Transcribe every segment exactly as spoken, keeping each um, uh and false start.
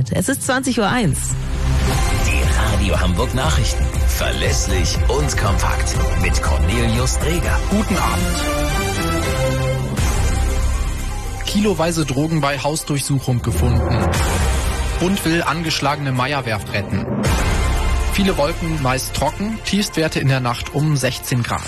Abend. Es ist zwanzig Uhr eins. Die Radio Hamburg Nachrichten. Verlässlich und kompakt. Mit Cornelius Dreger. Guten Abend. Kiloweise Drogen bei Hausdurchsuchung gefunden. Bund will angeschlagene Meyer-Werft retten. Viele Wolken, meist trocken, Tiefstwerte in der Nacht um sechzehn Grad.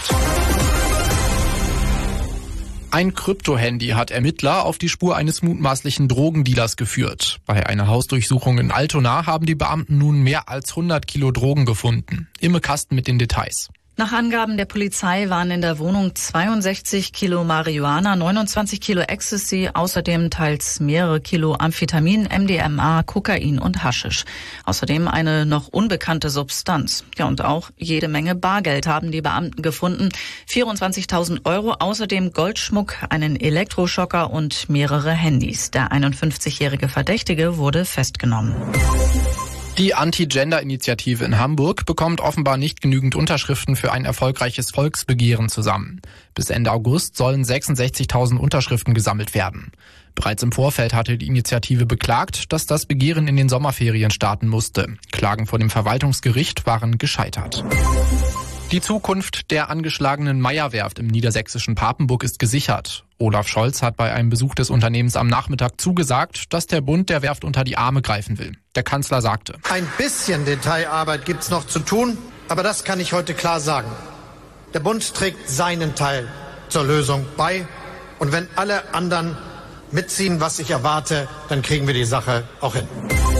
Ein Krypto-Handy hat Ermittler auf die Spur eines mutmaßlichen Drogendealers geführt. Bei einer Hausdurchsuchung in Altona haben die Beamten nun mehr als hundert Kilo Drogen gefunden. Imme Kasten mit den Details. Nach Angaben der Polizei waren in der Wohnung zweiundsechzig Kilo Marihuana, neunundzwanzig Kilo Ecstasy, außerdem teils mehrere Kilo Amphetamin, M D M A, Kokain und Haschisch. Außerdem eine noch unbekannte Substanz. Ja, und auch jede Menge Bargeld haben die Beamten gefunden. vierundzwanzigtausend Euro, außerdem Goldschmuck, einen Elektroschocker und mehrere Handys. Der einundfünfzigjährige Verdächtige wurde festgenommen. Die Anti-Gender-Initiative in Hamburg bekommt offenbar nicht genügend Unterschriften für ein erfolgreiches Volksbegehren zusammen. Bis Ende August sollen sechsundsechzigtausend Unterschriften gesammelt werden. Bereits im Vorfeld hatte die Initiative beklagt, dass das Begehren in den Sommerferien starten musste. Klagen vor dem Verwaltungsgericht waren gescheitert. Die Zukunft der angeschlagenen Meyer-Werft im niedersächsischen Papenburg ist gesichert. Olaf Scholz hat bei einem Besuch des Unternehmens am Nachmittag zugesagt, dass der Bund der Werft unter die Arme greifen will. Der Kanzler sagte: Ein bisschen Detailarbeit gibt's noch zu tun, aber das kann ich heute klar sagen. Der Bund trägt seinen Teil zur Lösung bei. Und wenn alle anderen mitziehen, was ich erwarte, dann kriegen wir die Sache auch hin.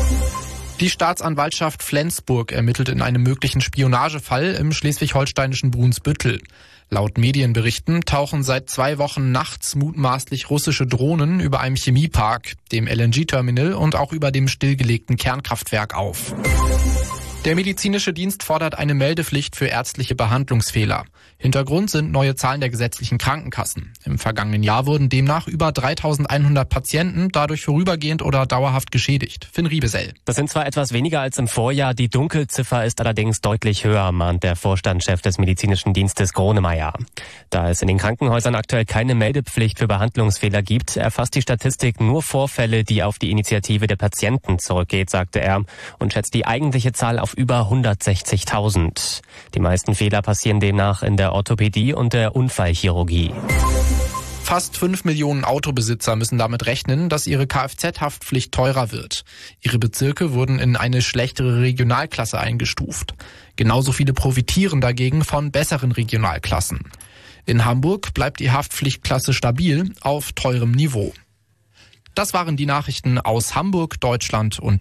Die Staatsanwaltschaft Flensburg ermittelt in einem möglichen Spionagefall im schleswig-holsteinischen Brunsbüttel. Laut Medienberichten tauchen seit zwei Wochen nachts mutmaßlich russische Drohnen über einem Chemiepark, dem L N G-Terminal und auch über dem stillgelegten Kernkraftwerk auf. Der medizinische Dienst fordert eine Meldepflicht für ärztliche Behandlungsfehler. Hintergrund sind neue Zahlen der gesetzlichen Krankenkassen. Im vergangenen Jahr wurden demnach über dreitausendeinhundert Patienten dadurch vorübergehend oder dauerhaft geschädigt. Finn Riebesell. Das sind zwar etwas weniger als im Vorjahr, die Dunkelziffer ist allerdings deutlich höher, mahnt der Vorstandschef des medizinischen Dienstes Gronemeyer. Da es in den Krankenhäusern aktuell keine Meldepflicht für Behandlungsfehler gibt, erfasst die Statistik nur Vorfälle, die auf die Initiative der Patienten zurückgeht, sagte er, und schätzt die eigentliche Zahl auf über hundertsechzigtausend. Die meisten Fehler passieren demnach in der Orthopädie und der Unfallchirurgie. Fast fünf Millionen Autobesitzer müssen damit rechnen, dass ihre Kfz-Haftpflicht teurer wird. Ihre Bezirke wurden in eine schlechtere Regionalklasse eingestuft. Genauso viele profitieren dagegen von besseren Regionalklassen. In Hamburg bleibt die Haftpflichtklasse stabil auf teurem Niveau. Das waren die Nachrichten aus Hamburg, Deutschland und